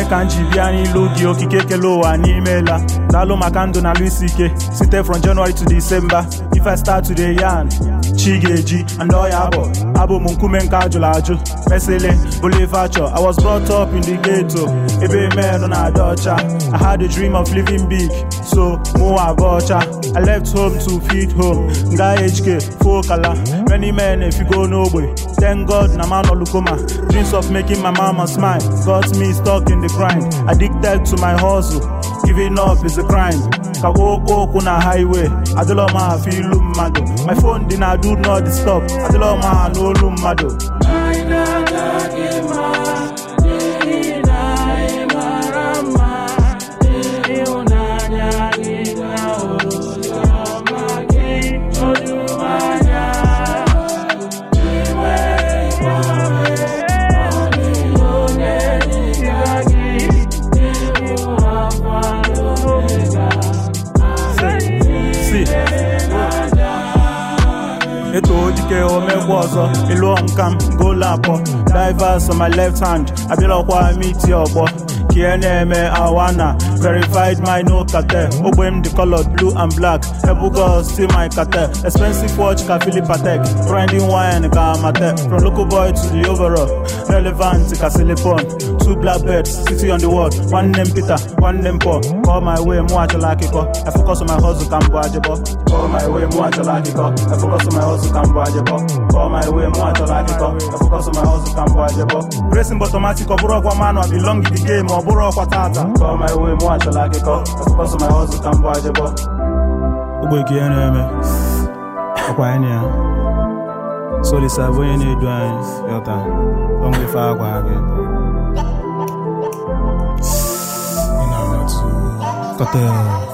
ka nji bịa n'ilu gị okike kele ụwa n'imela daalụ maka ndụ na Luis Ike site from January to December if I start today yarn chi ga-eji and oya abụ m nkume nke ajụrụ ajụ mesịlị bụlivacho I was brought up in the ghetto ebe men na-adị ọcha I had a dream of living big so mụ abụ ọcha I left home to feed home nga HK fokala many men efigo n'ogbe thank God na man olukoma dreams of making my mama smile got me stuck in the grind addicted to my hustle giving up is a crime ka okwu na highway adịlọ m afọ ilu mmadụ my phone dị na do not disturb adịlọ m ha n'olu mmadụ eto dike omegbu ọzọ ịlụọ nkam golapọ divers on my left hand abịalọkwa miti ọgbọ ka na-eme awana verified my no cartel ogbe m the colored blue and black ebugo still my cartel expensive watch ka Philip Patek grinding wine ka Amate from local boy to the overall relevant ka Silicon two blackbirds sitting on the wall one name Peter one name Paul call my way mụ achọla akịkọ I focus on my hustle ka mbụ ajịbọ call my way mụ achọla akịkọ I focus on my hustle ka mbụ ajịbọ call my way mụ achọla akịkọ I focus on my hustle ka mbụ ajịbọ racing automatic ọ bụrụ ọkwa manu I belong in the game ọ bụrụ ọkwa tata call my way mụ achọla akịkọ I focus on my hustle ka mbụ ajịbọ ogbe ka ihe na-eme ọkwa anyị ya Solisa bụ onye na-edu anyị yọta ọnwa ife agwa gị Cartel